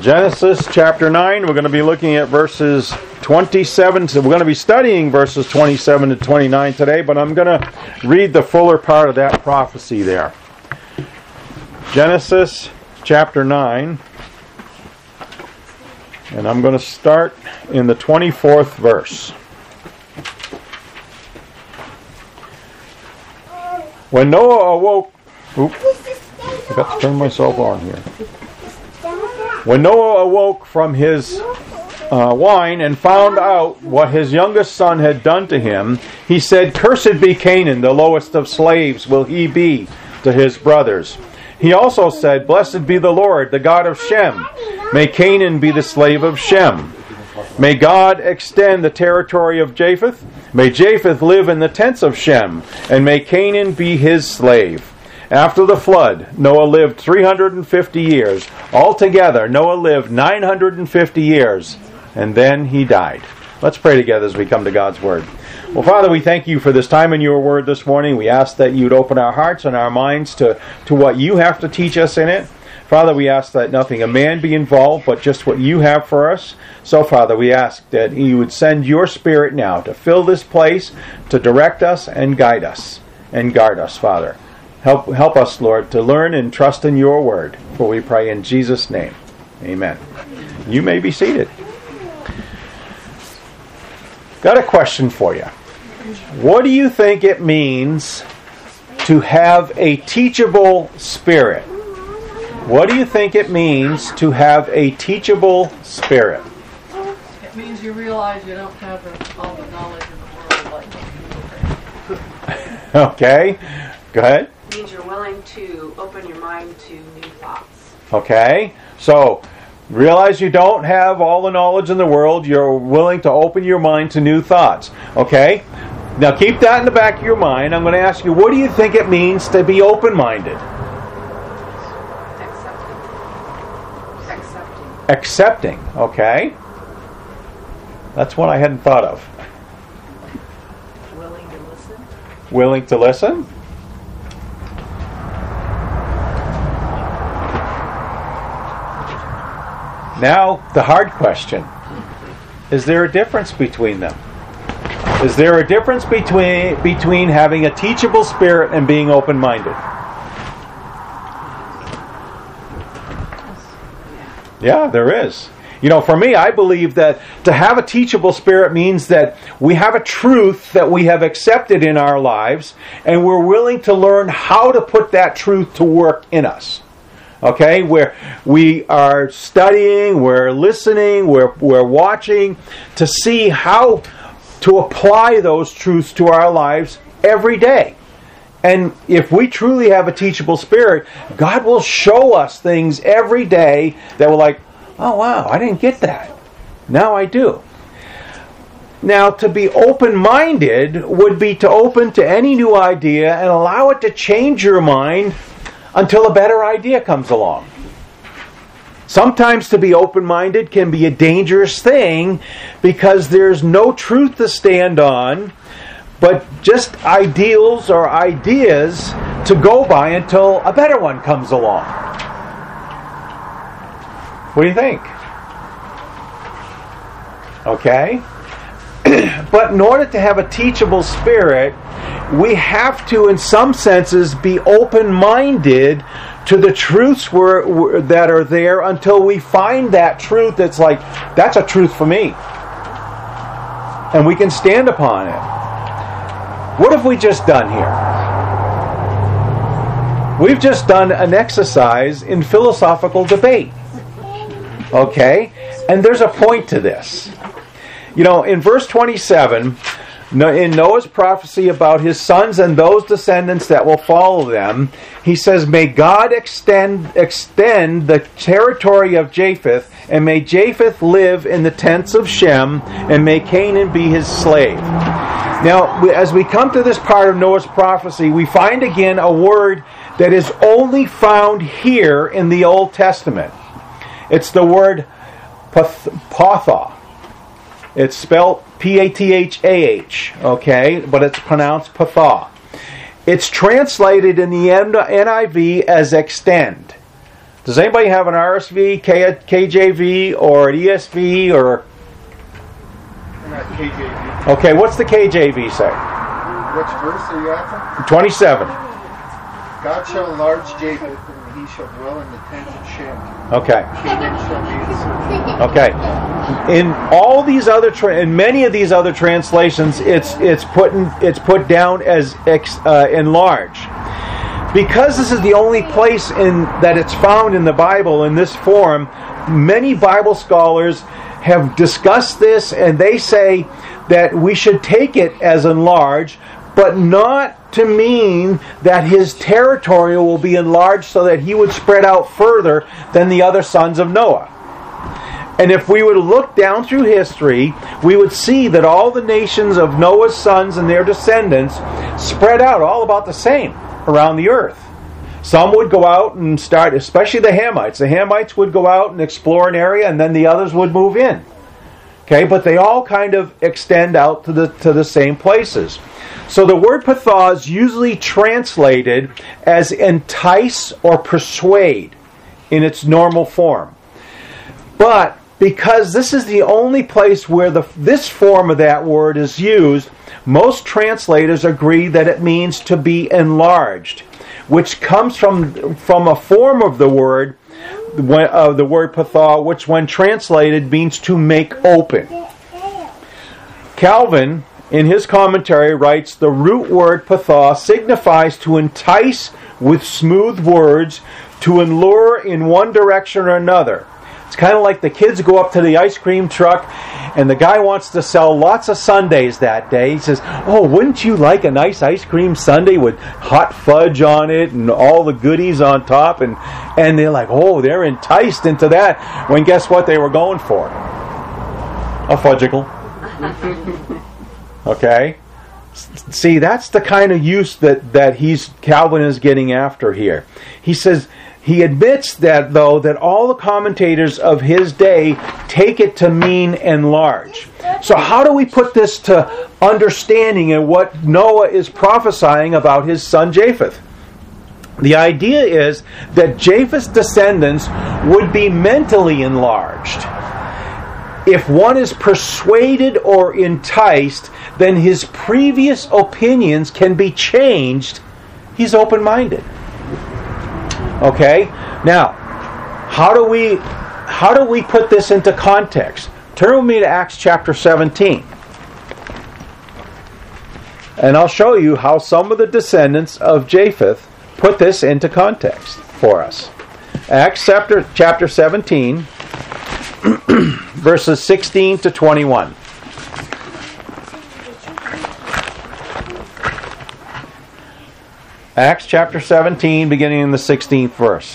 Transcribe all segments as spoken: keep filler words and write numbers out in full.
Genesis chapter nine, we're going to be looking at verses twenty-seven. So we're going to be studying verses twenty-seven to twenty-nine today, but I'm going to read the fuller part of that prophecy there. Genesis chapter nine, and I'm going to start in the twenty-fourth verse. When Noah awoke... Oops, I got to turn myself on here. When Noah awoke from his uh, wine and found out what his youngest son had done to him, he said, "Cursed be Canaan, the lowest of slaves will he be to his brothers." He also said, "Blessed be the Lord, the God of Shem. May Canaan be the slave of Shem. May God extend the territory of Japheth. May Japheth live in the tents of Shem, and may Canaan be his slave." After the flood, Noah lived three hundred fifty years. Altogether, Noah lived nine hundred fifty years, and then he died. Let's pray together as we come to God's Word. Well, Father, we thank you for this time in your Word this morning. We ask that you'd open our hearts and our minds to, to what you have to teach us in it. Father, we ask that nothing of man be involved, but just what you have for us. So, Father, we ask that you would send your Spirit now to fill this place, to direct us and guide us and guard us, Father. Help help us, Lord, to learn and trust in your word. For we pray in Jesus' name. Amen. You may be seated. Got a question for you. What do you think it means to have a teachable spirit? What do you think it means to have a teachable spirit? It means you realize you don't have all the knowledge in the world. Like Okay. Go ahead. It means you're willing to open your mind to new thoughts. Okay, so realize you don't have all the knowledge in the world. You're willing to open your mind to new thoughts. Okay, now keep that in the back of your mind. I'm going to ask you, what do you think it means to be open-minded? Accepting. Accepting. Accepting, okay. That's one I hadn't thought of. Willing to listen. Willing to listen? Now, the hard question. Is there a difference between them? Is there a difference between between having a teachable spirit and being open-minded? Yeah, there is. You know, for me, I believe that to have a teachable spirit means that we have a truth that we have accepted in our lives, and we're willing to learn how to put that truth to work in us. Okay, where we are studying, we're listening, we're we're watching to see how to apply those truths to our lives every day. And if we truly have a teachable spirit, God will show us things every day that we're like, "Oh wow, I didn't get that. Now I do." Now, to be open-minded would be to open to any new idea and allow it to change your mind until a better idea comes along. Sometimes to be open-minded can be a dangerous thing because there's no truth to stand on, but just ideals or ideas to go by until a better one comes along. What do you think? Okay? But in order to have a teachable spirit, we have to, in some senses, be open-minded to the truths we're, we're, that are there until we find that truth that's like, that's a truth for me. And we can stand upon it. What have we just done here? We've just done an exercise in philosophical debate. Okay? And there's a point to this. You know, in verse twenty-seven, in Noah's prophecy about his sons and those descendants that will follow them, he says, "May God extend extend the territory of Japheth, and may Japheth live in the tents of Shem, and may Canaan be his slave." Now, as we come to this part of Noah's prophecy, we find again a word that is only found here in the Old Testament. It's the word patha. It's spelled P A T H A H, okay, but it's pronounced patha. It's translated in the N I V as extend. Does anybody have an R S V, K, KJV, or an E S V, or... Not K J V. Okay, what's the K J V say? Which verse are you after? twenty-seven. God shall enlarge Japheth, and he shall dwell in the tents of Shem. Okay. Canaan shall be his servant. Okay. In all these other, tra- in many of these other translations, it's it's put in, it's put down as ex, uh, enlarge, because this is the only place in that it's found in the Bible in this form. Many Bible scholars have discussed this, and they say that we should take it as enlarge, but not to mean that his territory will be enlarged so that he would spread out further than the other sons of Noah. And if we were to look down through history, we would see that all the nations of Noah's sons and their descendants spread out all about the same around the earth. Some would go out and start, especially the Hamites. The Hamites would go out and explore an area, and then the others would move in. Okay, but they all kind of extend out to the to the same places. So the word pathos is usually translated as entice or persuade in its normal form. But because this is the only place where the this form of that word is used, most translators agree that it means to be enlarged, which comes from from a form of the word of the word patha, which when translated means to make open. Calvin, in his commentary, writes, the root word patha signifies to entice with smooth words, to allure in one direction or another. It's kind of like the kids go up to the ice cream truck and the guy wants to sell lots of sundaes that day. He says, oh, wouldn't you like a nice ice cream sundae with hot fudge on it and all the goodies on top? And, and they're like, oh, they're enticed into that, when guess what they were going for? A fudgicle. Okay? See, that's the kind of use that, that he's Calvin is getting after here. He says, he admits that, though, that all the commentators of his day take it to mean enlarge. So how do we put this to understanding in what Noah is prophesying about his son Japheth? The idea is that Japheth's descendants would be mentally enlarged. If one is persuaded or enticed, then his previous opinions can be changed. He's open-minded. Okay? Now, how do we how do we put this into context? Turn with me to Acts chapter seventeen. And I'll show you how some of the descendants of Japheth put this into context for us. Acts chapter, chapter seventeen, verses sixteen to twenty-one. Acts chapter seventeen, beginning in the sixteenth verse.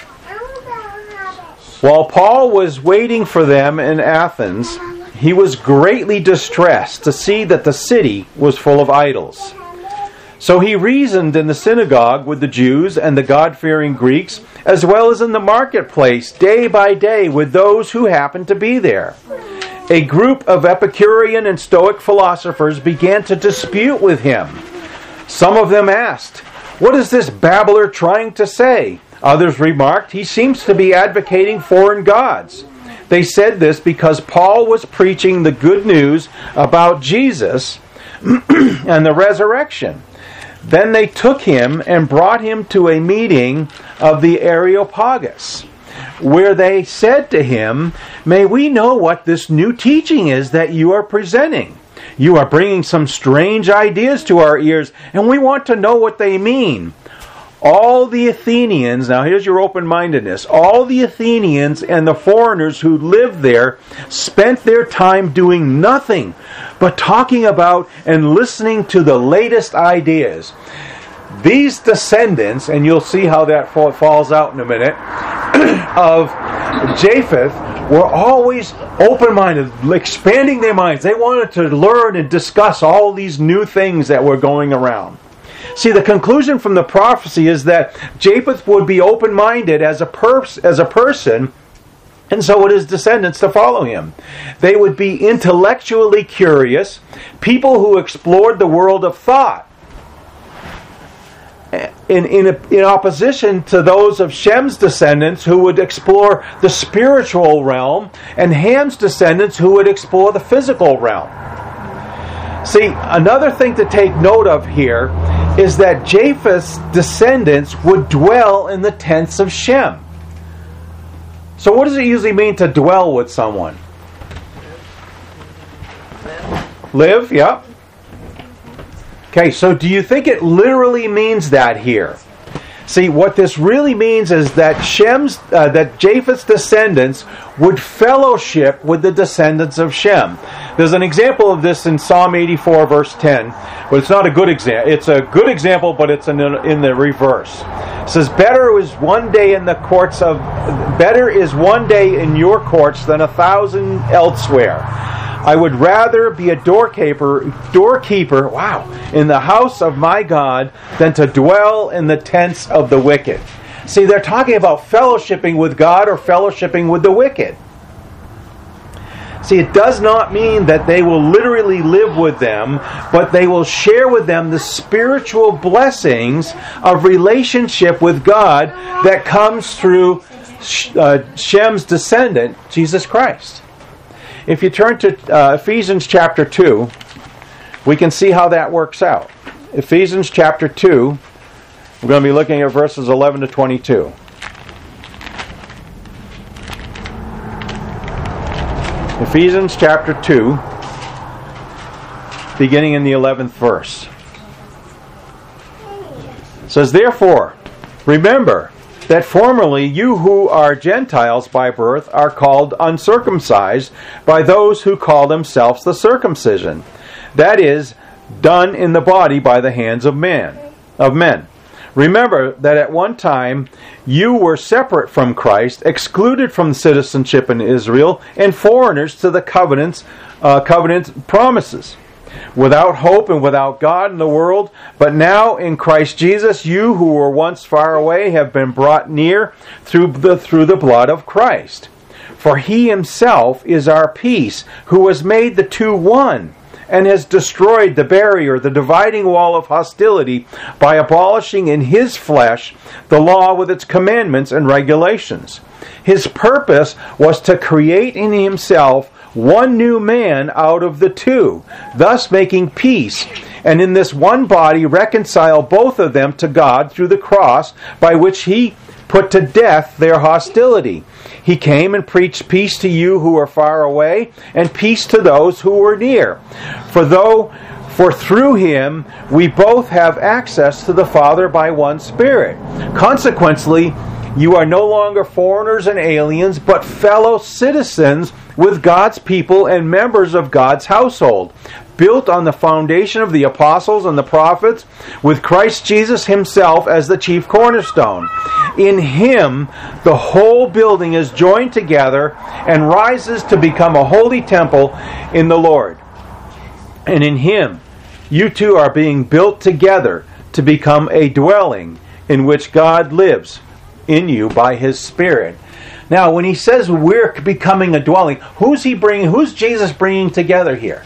While Paul was waiting for them in Athens, he was greatly distressed to see that the city was full of idols. So he reasoned in the synagogue with the Jews and the God-fearing Greeks, as well as in the marketplace, day by day with those who happened to be there. A group of Epicurean and Stoic philosophers began to dispute with him. Some of them asked, "What is this babbler trying to say?" Others remarked, "He seems to be advocating foreign gods." They said this because Paul was preaching the good news about Jesus and the resurrection. Then they took him and brought him to a meeting of the Areopagus, where they said to him, "May we know what this new teaching is that you are presenting? You are bringing some strange ideas to our ears, and we want to know what they mean." All the Athenians, now here's your open-mindedness, all the Athenians and the foreigners who lived there spent their time doing nothing but talking about and listening to the latest ideas. These descendants, and you'll see how that falls out in a minute, of Japheth were always open-minded, expanding their minds. They wanted to learn and discuss all these new things that were going around. See, the conclusion from the prophecy is that Japheth would be open-minded as a pers- as a person, and so would his descendants to follow him. They would be intellectually curious, people who explored the world of thought. in, in, in opposition to those of Shem's descendants who would explore the spiritual realm, and Ham's descendants who would explore the physical realm. See, another thing to take note of here is that Japheth's descendants would dwell in the tents of Shem. So what does it usually mean to dwell with someone? Live, yeah. Okay, so do you think it literally means that here? See, what this really means is that Shem's, uh, that Japheth's descendants would fellowship with the descendants of Shem. There's an example of this in Psalm eighty-four, verse ten, but it's not a good example. It's a good example, but it's in, in the reverse. It says, "Better is one day in the courts of, better is one day in your courts than a thousand elsewhere. I would rather be a doorkeeper, doorkeeper, wow, in the house of my God than to dwell in the tents of the wicked." See, they're talking about fellowshipping with God or fellowshipping with the wicked. See, it does not mean that they will literally live with them, but they will share with them the spiritual blessings of relationship with God that comes through uh, Shem's descendant, Jesus Christ. If you turn to uh, Ephesians chapter two, we can see how that works out. Ephesians chapter two, we're going to be looking at verses eleven to twenty-two. Ephesians chapter two, beginning in the eleventh verse. It says, "Therefore, remember that formerly you who are Gentiles by birth are called uncircumcised by those who call themselves the circumcision, that is, done in the body by the hands of man, of men. Remember that at one time you were separate from Christ, excluded from citizenship in Israel, and foreigners to the covenants, uh, covenant promises, without hope and without God in the world. But now in Christ Jesus, you who were once far away have been brought near through the through the blood of Christ. For he himself is our peace, who has made the two one, and has destroyed the barrier, the dividing wall of hostility, by abolishing in his flesh the law with its commandments and regulations. His purpose was to create in himself one new man out of the two, thus making peace, and in this one body reconcile both of them to God through the cross, by which he put to death their hostility. He came and preached peace to you who are far away, and peace to those who were near. For though, for through him we both have access to the Father by one Spirit. Consequently, you are no longer foreigners and aliens, but fellow citizens with God's people and members of God's household, built on the foundation of the apostles and the prophets, with Christ Jesus himself as the chief cornerstone. In him, the whole building is joined together and rises to become a holy temple in the Lord. And in him, you two are being built together to become a dwelling in which God lives in you by his Spirit. Now, when he says we're becoming a dwelling, who's he bringing? Who's Jesus bringing together here?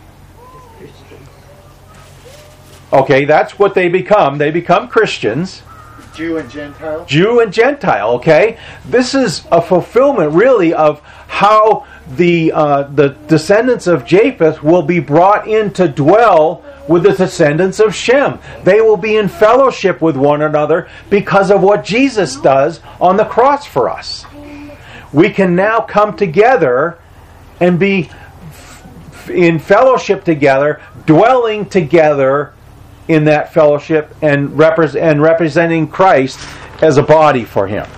Okay, that's what they become. They become Christians. Jew and Gentile. Jew and Gentile. Okay, this is a fulfillment, really, of how the uh, the descendants of Japheth will be brought in to dwell with the descendants of Shem. They will be in fellowship with one another because of what Jesus does on the cross for us. We can now come together and be in fellowship together, dwelling together in that fellowship, and, repre- and representing Christ as a body for him.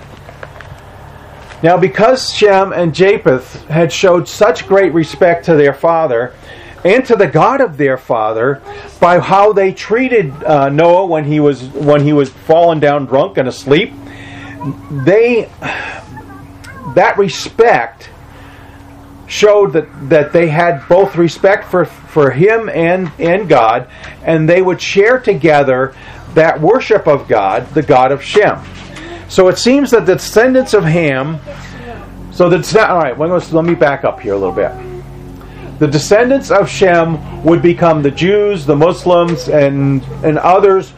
Now, because Shem and Japheth had showed such great respect to their father and to the God of their father by how they treated uh, Noah when he was when he was fallen down drunk and asleep, they that respect showed that, that they had both respect for, for him and, and God, and they would share together that worship of God, the God of Shem. So it seems that the descendants of Ham, so that's not, all right, let me back up here a little bit. The descendants of Shem would become the Jews, the Muslims, and, and others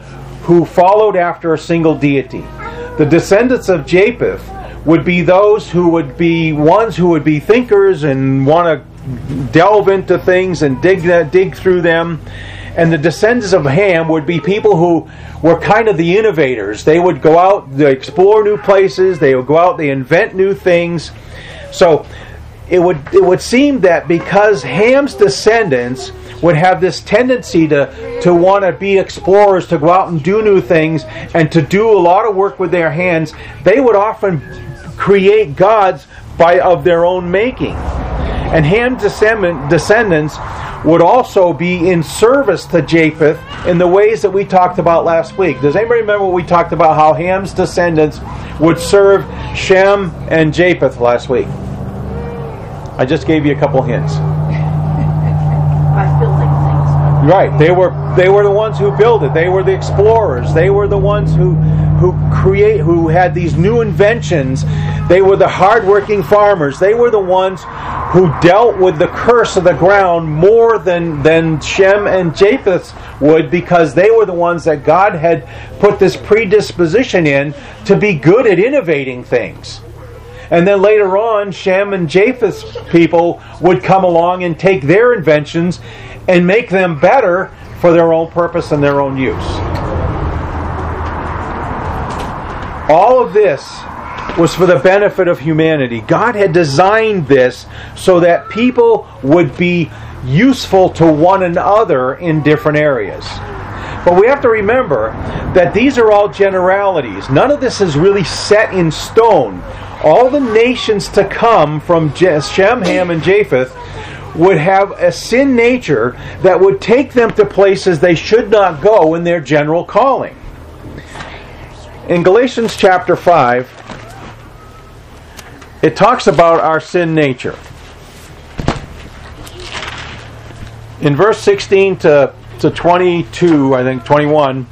who followed after a single deity. The descendants of Japheth would be those who would be ones who would be thinkers and want to delve into things and dig that, dig through them. And the descendants of Ham would be people who were kind of the innovators. They would go out, they explore new places, they would go out, they invent new things. So it would it would seem that because Ham's descendants would have this tendency to, to want to be explorers, to go out and do new things, and to do a lot of work with their hands, they would often create gods by of their own making. And Ham's descendant, descendants would also be in service to Japheth in the ways that we talked about last week. Does anybody remember what we talked about, how Ham's descendants would serve Shem and Japheth last week? I just gave you a couple hints. By building things. Right. They were they were the ones who built it. They were the explorers. They were the ones who who create who had these new inventions. They were the hardworking farmers. They were the ones who dealt with the curse of the ground more than, than Shem and Japheth would, because they were the ones that God had put this predisposition in to be good at innovating things. And then later on, Shem and Japheth's people would come along and take their inventions and make them better for their own purpose and their own use. All of this was for the benefit of humanity. God had designed this so that people would be useful to one another in different areas. But we have to remember that these are all generalities. None of this is really set in stone. All the nations to come from Shem, Ham, and Japheth would have a sin nature that would take them to places they should not go in their general calling. In Galatians chapter five, it talks about our sin nature. In verse sixteen to, to twenty-two, I think twenty-one,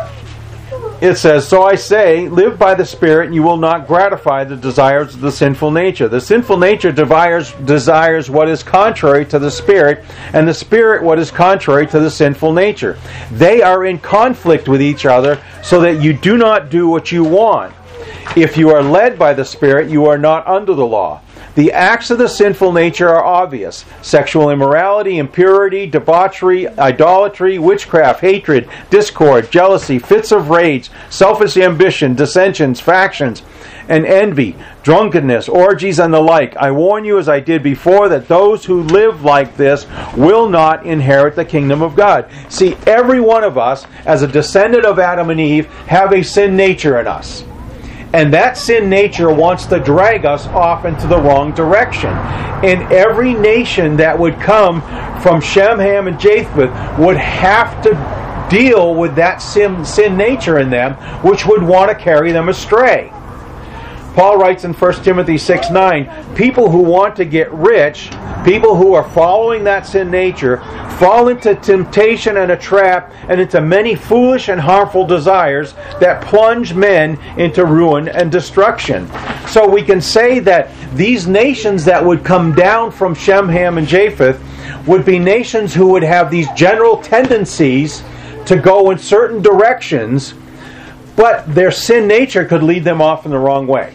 it says, "So I say, live by the Spirit, and you will not gratify the desires of the sinful nature. The sinful nature desires, desires what is contrary to the Spirit, and the Spirit what is contrary to the sinful nature. They are in conflict with each other, so that you do not do what you want. If you are led by the Spirit, you are not under the law. The acts of the sinful nature are obvious: sexual immorality, impurity, debauchery, idolatry, witchcraft, hatred, discord, jealousy, fits of rage, selfish ambition, dissensions, factions, and envy, drunkenness, orgies, and the like. I warn you, as I did before, that those who live like this will not inherit the kingdom of God." See, every one of us, as a descendant of Adam and Eve, have a sin nature in us. And that sin nature wants to drag us off into the wrong direction. And every nation that would come from Shem, Ham, and Japheth would have to deal with that sin, sin nature in them, which would want to carry them astray. Paul writes in First Timothy six nine, people who want to get rich, people who are following that sin nature, fall into temptation and a trap, and into many foolish and harmful desires that plunge men into ruin and destruction. So we can say that these nations that would come down from Shem, Ham, and Japheth would be nations who would have these general tendencies to go in certain directions, but their sin nature could lead them off in the wrong way.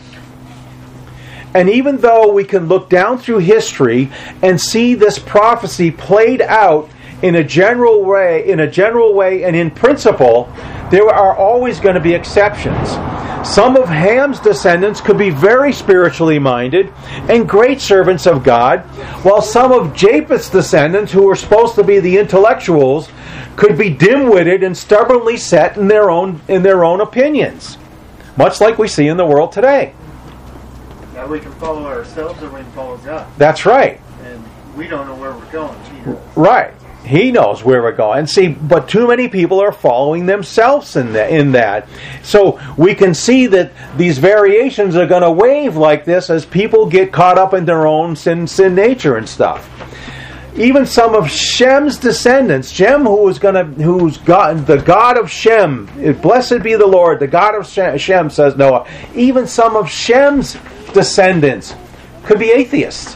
And even though we can look down through history and see this prophecy played out in a general way, in a general way and in principle, there are always going to be exceptions. Some of Ham's descendants could be very spiritually minded and great servants of God, while some of Japheth's descendants, who were supposed to be the intellectuals, could be dim-witted and stubbornly set in their own in their own opinions, much like we see in the world today. Now we can follow ourselves or we can follow God. That's right. And we don't know where we're going. He knows. Right. He knows where we're going. See, but too many people are following themselves in that. In that. So we can see that these variations are going to wave like this as people get caught up in their own sin, sin nature and stuff. Even some of Shem's descendants, Shem, who was going to, who's God, the God of Shem, blessed be the Lord, the God of Shem, says Noah. Even some of Shem's descendants could be atheists.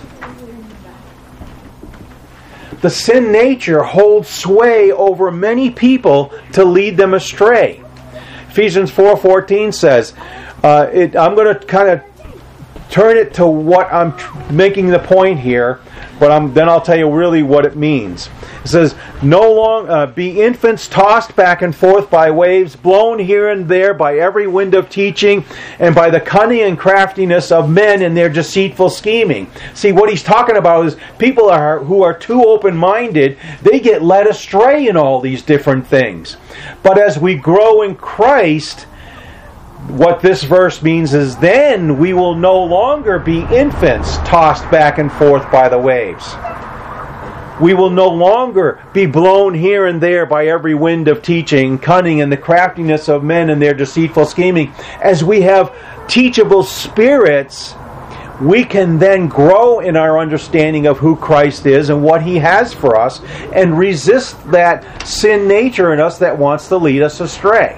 The sin nature holds sway over many people to lead them astray. Ephesians four fourteen says, uh, it, I'm going to kind of turn it to what I'm tr- making the point here, but I'm, then I'll tell you really what it means. It says, no long uh, be infants tossed back and forth by waves, blown here and there by every wind of teaching, and by the cunning and craftiness of men in their deceitful scheming. See, what he's talking about is people are who are too open-minded, they get led astray in all these different things. But as we grow in Christ, what this verse means is then we will no longer be infants tossed back and forth by the waves. We will no longer be blown here and there by every wind of teaching, cunning, and the craftiness of men and their deceitful scheming. As we have teachable spirits, we can then grow in our understanding of who Christ is and what He has for us, and resist that sin nature in us that wants to lead us astray.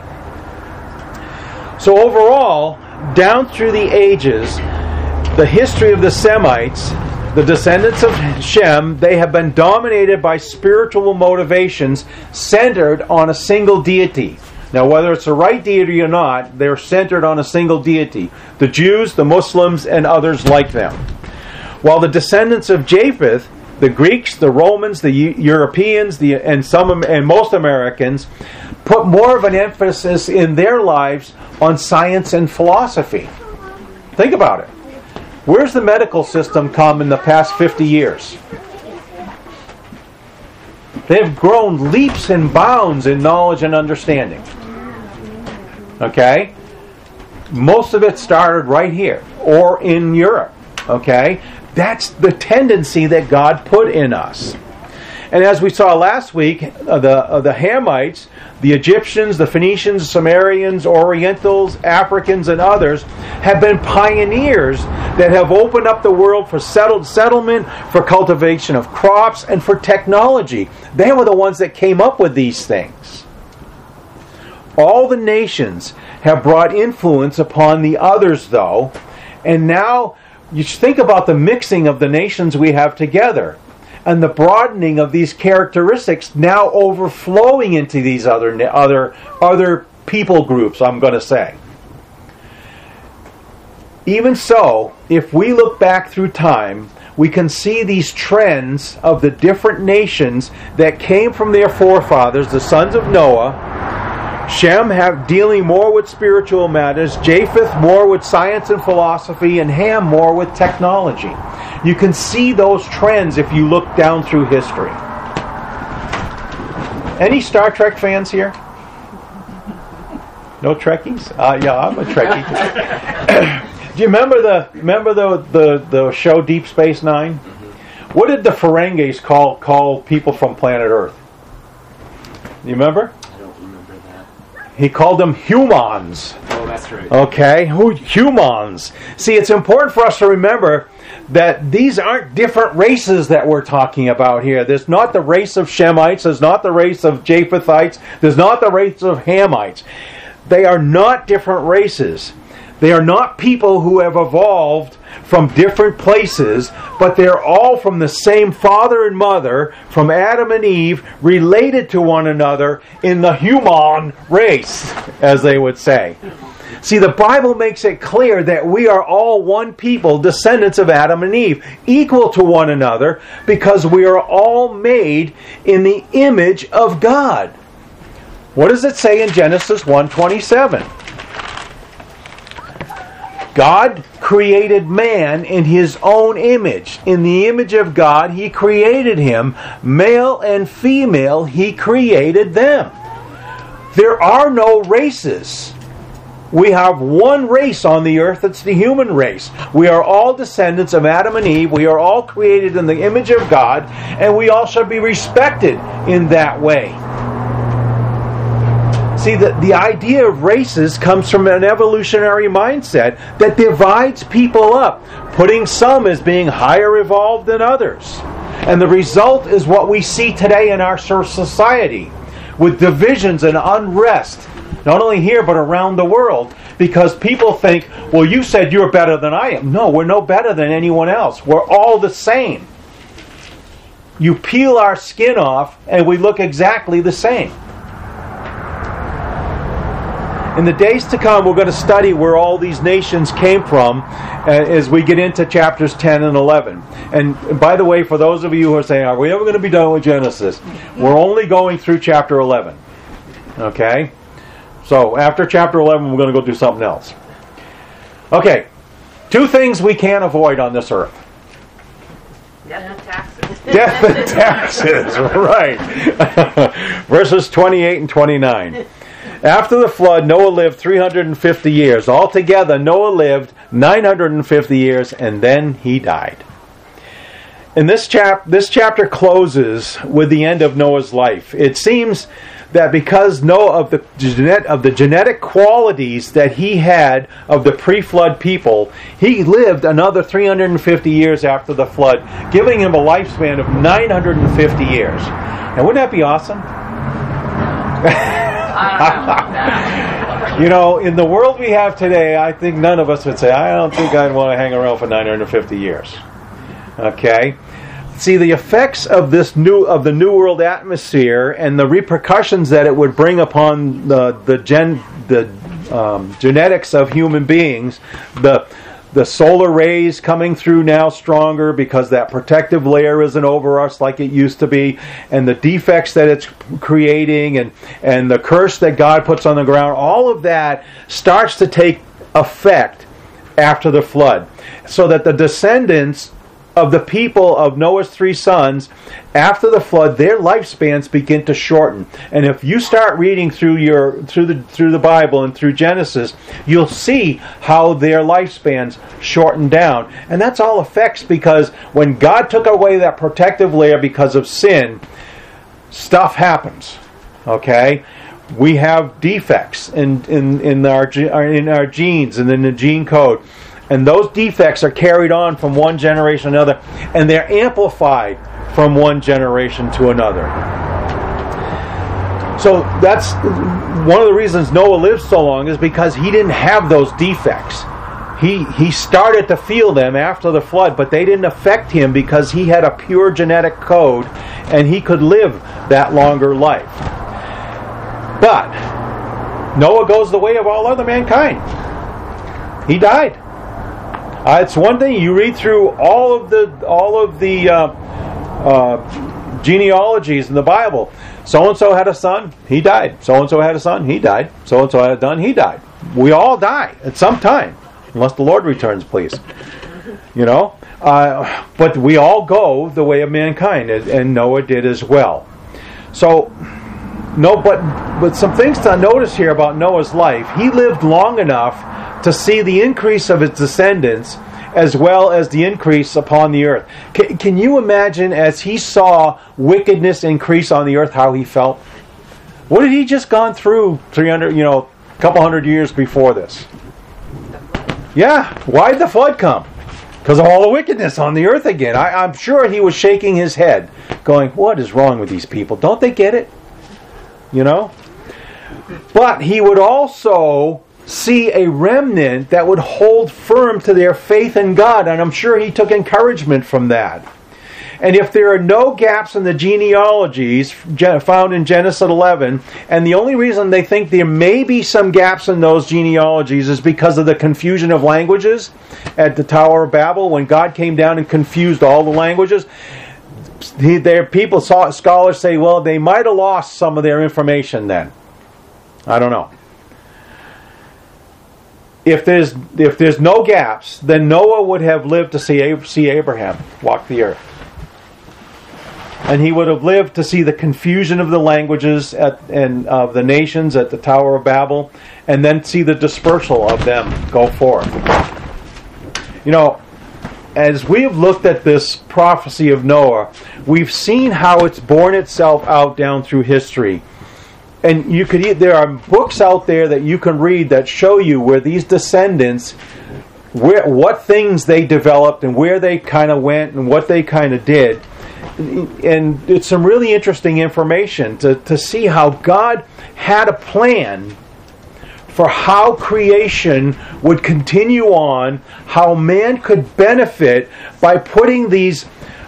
So overall, down through the ages, the history of the Semites, the descendants of Shem, they have been dominated by spiritual motivations centered on a single deity. Now, whether it's the right deity or not, they're centered on a single deity. The Jews, the Muslims, and others like them. While the descendants of Japheth, the Greeks, the Romans, the Europeans, the, and some and most Americans, put more of an emphasis in their lives on science and philosophy. Think about it. Where's the medical system come in the past fifty years? They've grown leaps and bounds in knowledge and understanding. Okay? Most of it started right here, or in Europe. Okay? That's the tendency that God put in us. And as we saw last week, uh, the uh, the Hamites, the Egyptians, the Phoenicians, Sumerians, Orientals, Africans, and others have been pioneers that have opened up the world for settled settlement, for cultivation of crops, and for technology. They were the ones that came up with these things. All the nations have brought influence upon the others, though, and now you think about the mixing of the nations we have together, and the broadening of these characteristics now overflowing into these other other other people groups, I'm going to say. Even so, if we look back through time, we can see these trends of the different nations that came from their forefathers, the sons of Noah. Shem have dealing more with spiritual matters, Japheth more with science and philosophy, and Ham more with technology. You can see those trends if you look down through history. Any Star Trek fans here? No Trekkies? Uh, yeah, I'm a Trekkie. Do you remember the remember the, the, the show Deep Space Nine? Mm-hmm. What did the Ferengis call call people from planet Earth? You remember? He called them humans. Oh, that's right. Okay, Who, humans. See, it's important for us to remember that these aren't different races that we're talking about here. There's not the race of Shemites. There's not the race of Japhethites. There's not the race of Hamites. They are not different races. They are not people who have evolved from different places, but they're all from the same father and mother, from Adam and Eve, related to one another in the human race, as they would say. See, the Bible makes it clear that we are all one people, descendants of Adam and Eve, equal to one another, because we are all made in the image of God. What does it say in Genesis one twenty-seven? God created man in His own image. In the image of God, He created him. Male and female, He created them. There are no races. We have one race on the earth, it's the human race. We are all descendants of Adam and Eve. We are all created in the image of God, and we all should be respected in that way. See, the, the idea of races comes from an evolutionary mindset that divides people up, putting some as being higher evolved than others. And the result is what we see today in our society, with divisions and unrest, not only here but around the world, because people think, well, you said you're better than I am. No, we're no better than anyone else. We're all the same. You peel our skin off and we look exactly the same. In the days to come, we're going to study where all these nations came from uh, as we get into chapters ten and eleven. And by the way, for those of you who are saying, are we ever going to be done with Genesis? We're only going through chapter eleven. Okay? So after chapter eleven, we're going to go do something else. Okay. Two things we can't avoid on this earth. Death and taxes. Death and taxes, right. Verses twenty-eight and twenty-nine. After the flood, Noah lived three hundred fifty years. Altogether, Noah lived nine hundred fifty years, and then he died. And this chap, this chapter closes with the end of Noah's life. It seems that because Noah of the genet, of the genetic qualities that he had of the pre-flood people, he lived another three hundred fifty years after the flood, giving him a lifespan of nine hundred fifty years. Now, wouldn't that be awesome? You know, in the world we have today, I think none of us would say, I don't think I'd want to hang around for nine hundred fifty years. Okay? See, the effects of this new of the New World atmosphere and the repercussions that it would bring upon the the gen the um, genetics of human beings, the the solar rays coming through now stronger because that protective layer isn't over us like it used to be, and the defects that it's creating, and and the curse that God puts on the ground, all of that starts to take effect after the flood, so that the descendants of the people of Noah's three sons, after the flood, their lifespans begin to shorten. And if you start reading through your through the through the Bible and through Genesis, you'll see how their lifespans shorten down. And that's all effects because when God took away that protective layer because of sin, stuff happens. Okay? We have defects in in in our in our genes and in the gene code. And those defects are carried on from one generation to another, and they're amplified from one generation to another. So that's one of the reasons Noah lived so long, is because he didn't have those defects. He he started to feel them after the flood, but they didn't affect him because he had a pure genetic code, and he could live that longer life. But Noah goes the way of all other mankind. He died. Uh, it's one thing you read through all of the all of the uh, uh, genealogies in the Bible. So and so had a son, he died. So and so had a son, he died. So and so had a son, he died. We all die at some time, unless the Lord returns, please. You know, uh, but we all go the way of mankind, and, and Noah did as well. So, no, but but some things to notice here about Noah's life. He lived long enough to see the increase of his descendants as well as the increase upon the earth. Can, can you imagine as he saw wickedness increase on the earth how he felt? What had he just gone through three hundred, you know, a couple hundred years before this? Yeah, why did the flood come? Because of all the wickedness on the earth again. I, I'm sure he was shaking his head going, what is wrong with these people? Don't they get it? You know? But he would also see a remnant that would hold firm to their faith in God, and I'm sure he took encouragement from that. And if there are no gaps in the genealogies found in Genesis eleven, and the only reason they think there may be some gaps in those genealogies is because of the confusion of languages at the Tower of Babel, when God came down and confused all the languages, he, there people saw scholars say, well, they might have lost some of their information then. I don't know. If there's if there's no gaps, then Noah would have lived to see see Abraham walk the earth, and he would have lived to see the confusion of the languages at, and of the nations at the Tower of Babel, and then see the dispersal of them go forth. You know, as we've looked at this prophecy of Noah, we've seen how it's borne itself out down through history. And you could there are books out there that you can read that show you where these descendants, where what things they developed and where they kind of went and what they kind of did. And it's some really interesting information to, to see how God had a plan for how creation would continue on, how man could benefit by putting these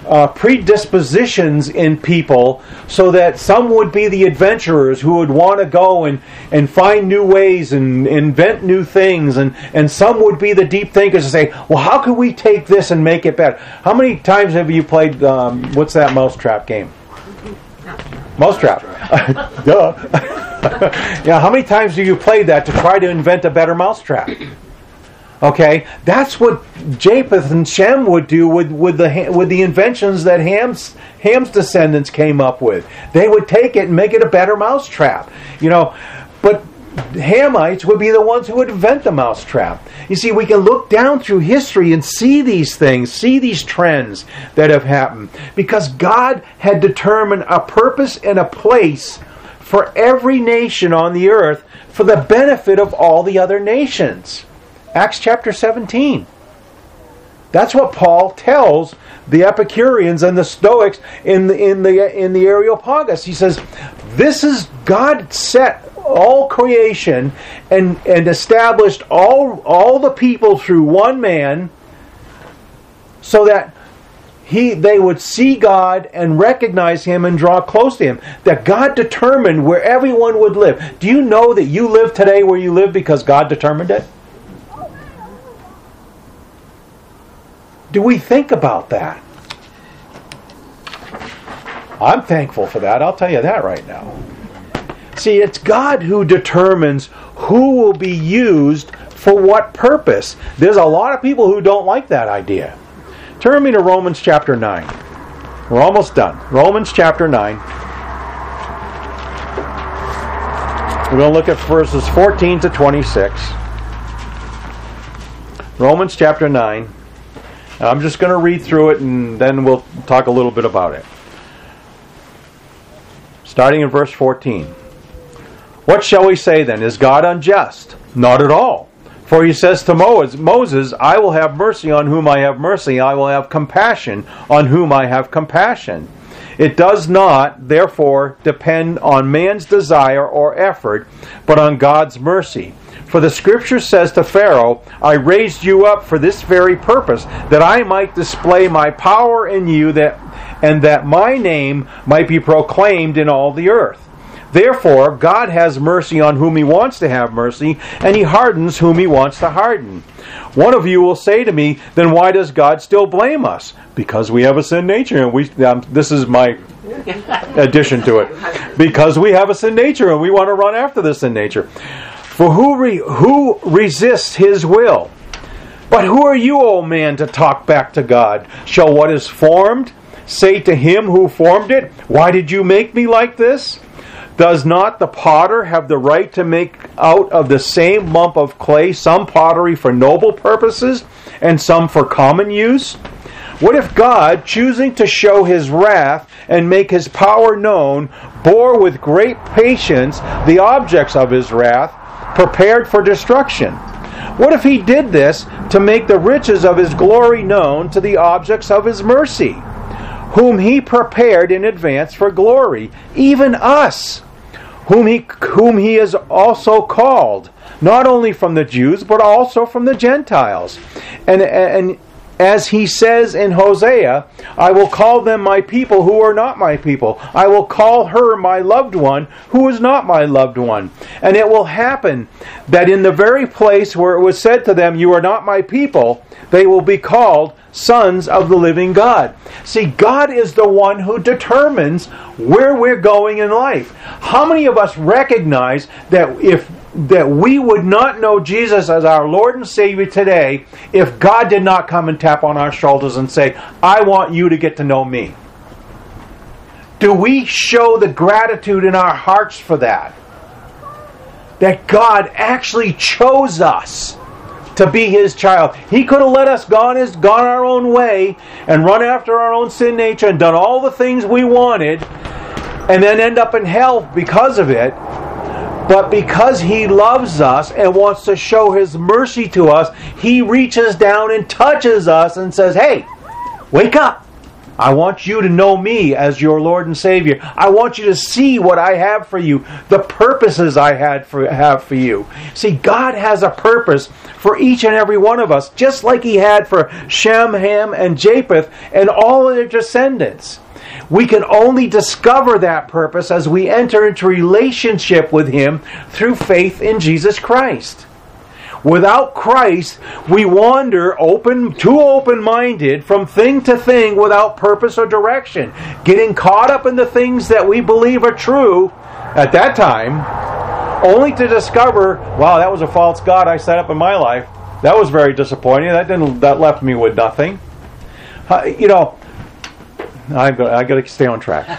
uh, predispositions in people so that some would be the adventurers who would want to go and, and find new ways and invent new things, and, and some would be the deep thinkers and say, well, how can we take this and make it better? How many times have you played, um, what's that mousetrap game? Mousetrap. Duh. Yeah, how many times have you played that to try to invent a better mousetrap? Okay, that's what Japheth and Shem would do with, with the with the inventions that Ham's Ham's descendants came up with. They would take it and make it a better mousetrap. You know, but Hamites would be the ones who would invent the mousetrap. You see, we can look down through history and see these things, see these trends that have happened, because God had determined a purpose and a place for every nation on the earth for the benefit of all the other nations. Acts chapter seventeen. That's what Paul tells the Epicureans and the Stoics in the in the in the Areopagus. He says, "This is God set all creation and and established all all the people through one man, so that he they would see God and recognize Him and draw close to Him. That God determined where everyone would live. Do you know that you live today where you live because God determined it? Do we think about that? I'm thankful for that. I'll tell you that right now. See, it's God who determines who will be used for what purpose. There's a lot of people who don't like that idea. Turn me to Romans chapter nine. We're almost done. Romans chapter nine. We're going to look at verses fourteen to twenty-six. Romans chapter nine. I'm just going to read through it and then we'll talk a little bit about it. Starting in verse fourteen. What shall we say then? Is God unjust? Not at all. For he says to Moses, I will have mercy on whom I have mercy. I will have compassion on whom I have compassion. It does not, therefore, depend on man's desire or effort, but on God's mercy. For the Scripture says to Pharaoh, I raised you up for this very purpose, that I might display my power in you, that and that my name might be proclaimed in all the earth. Therefore, God has mercy on whom He wants to have mercy, and He hardens whom He wants to harden. One of you will say to me, then why does God still blame us? Because we have a sin nature, and we. Um, this is my addition to it. Because we have a sin nature, and we want to run after the sin nature. For who re, who resists His will? But who are you, O man, to talk back to God? Shall what is formed say to Him who formed it, why did you make me like this? Does not the potter have the right to make out of the same lump of clay some pottery for noble purposes and some for common use? What if God, choosing to show His wrath and make His power known, bore with great patience the objects of His wrath, prepared for destruction? What if He did this to make the riches of His glory known to the objects of His mercy, whom He prepared in advance for glory, even us, whom He whom He has also called, not only from the Jews, but also from the Gentiles? And and as He says in Hosea, I will call them my people who are not my people. I will call her my loved one who is not my loved one. And it will happen that in the very place where it was said to them, you are not my people, they will be called sons of the living God. See, God is the one who determines where we're going in life. How many of us recognize that if that we would not know Jesus as our Lord and Savior today if God did not come and tap on our shoulders and say, I want you to get to know me? Do we show the gratitude in our hearts for that? That God actually chose us to be His child. He could have let us gone his gone our own way and run after our own sin nature and done all the things we wanted and then end up in hell because of it. But because He loves us and wants to show His mercy to us, He reaches down and touches us and says, hey, wake up. I want you to know me as your Lord and Savior. I want you to see what I have for you, the purposes I had for, have for you. See, God has a purpose for each and every one of us, just like He had for Shem, Ham, and Japheth, and all of their descendants. We can only discover that purpose as we enter into relationship with Him through faith in Jesus Christ. Without Christ, we wander open, too open-minded from thing to thing without purpose or direction, getting caught up in the things that we believe are true at that time, only to discover, wow, that was a false god I set up in my life. That was very disappointing. That didn't. That left me with nothing. Uh, you know, I've got, I've got to stay on track.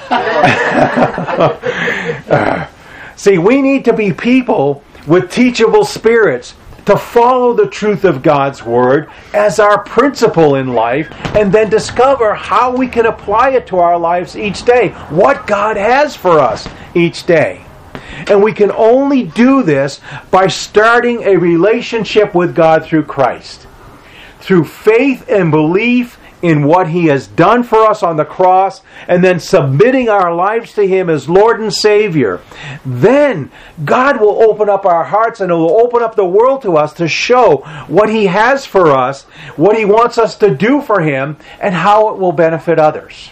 uh, see, we need to be people with teachable spirits, to follow the truth of God's Word as our principle in life, and then discover how we can apply it to our lives each day, what God has for us each day. And we can only do this by starting a relationship with God through Christ. Through faith and belief in what He has done for us on the cross, and then submitting our lives to Him as Lord and Savior. Then God will open up our hearts and it will open up the world to us to show what He has for us, what He wants us to do for Him, and how it will benefit others.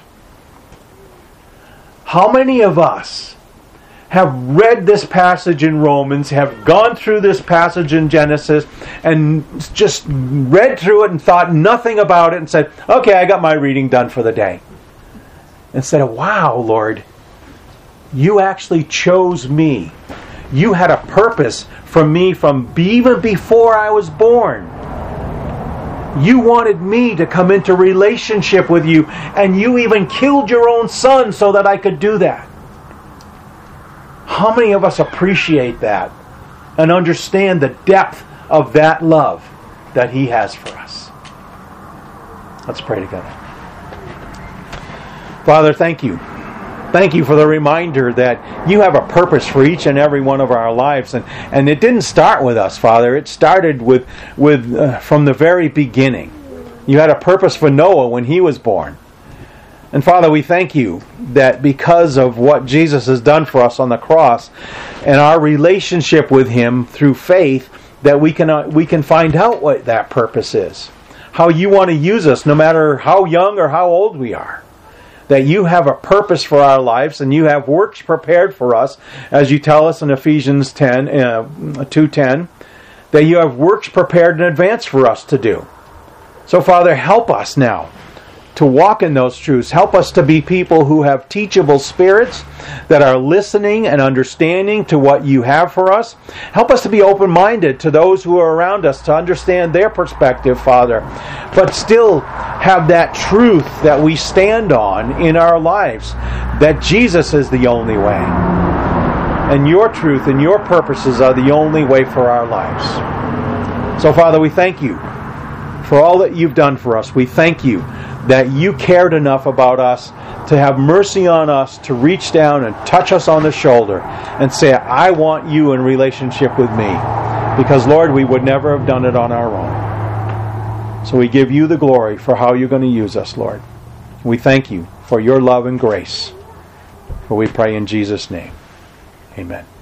How many of us have read this passage in Romans, have gone through this passage in Genesis, and just read through it and thought nothing about it and said, okay, I got my reading done for the day. Instead of, wow, Lord, you actually chose me. You had a purpose for me from even before I was born. You wanted me to come into relationship with you, and you even killed your own son so that I could do that. How many of us appreciate that and understand the depth of that love that He has for us? Let's pray together. Father, thank you. Thank you for the reminder that you have a purpose for each and every one of our lives. And, and it didn't start with us, Father. It started with, with uh, from the very beginning. You had a purpose for Noah when he was born. And Father, we thank you that because of what Jesus has done for us on the cross and our relationship with Him through faith, that we can uh, we can find out what that purpose is. How you want to use us no matter how young or how old we are. That you have a purpose for our lives and you have works prepared for us, as you tell us in Ephesians ten, uh, two ten, that you have works prepared in advance for us to do. So Father, help us now to walk in those truths. Help us to be people who have teachable spirits that are listening and understanding to what you have for us. Help us to be open-minded to those who are around us to understand their perspective, Father, but still have that truth that we stand on in our lives, that Jesus is the only way. And your truth and your purposes are the only way for our lives. So, Father, we thank you for all that you've done for us. We thank you that you cared enough about us to have mercy on us, to reach down and touch us on the shoulder and say, I want you in relationship with me. Because, Lord, we would never have done it on our own. So we give you the glory for how you're going to use us, Lord. We thank you for your love and grace. For we pray in Jesus' name. Amen.